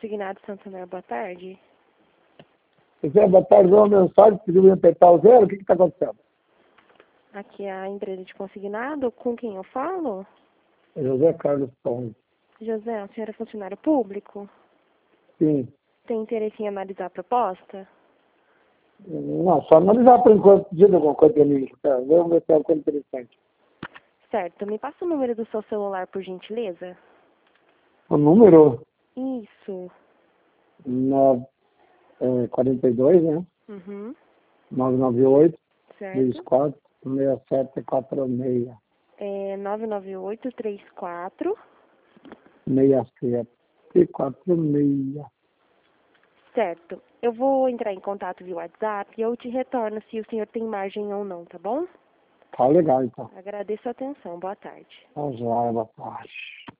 Consignado Santander, boa tarde. Zé, boa tarde, uma mensagem, pediu me apertar o zero, o que está acontecendo? Aqui é a empresa de consignado, com quem eu falo? José Carlos Tom. José, o senhor é funcionário público? Sim. Tem interesse em analisar a proposta? Não, só analisar por enquanto, diga alguma coisa para mim. Tá? Vamos ver se é uma coisa interessante. Certo, me passa o número do seu celular, por gentileza? O número Isso. 42, né? Uhum. 998 Certo. 34 6746 É 99834. 6746. Certo. Eu vou entrar em contato via WhatsApp e eu te retorno se o senhor tem margem ou não, tá bom? Tá legal, então. Agradeço a atenção. Boa tarde. Tá joia, boa tarde.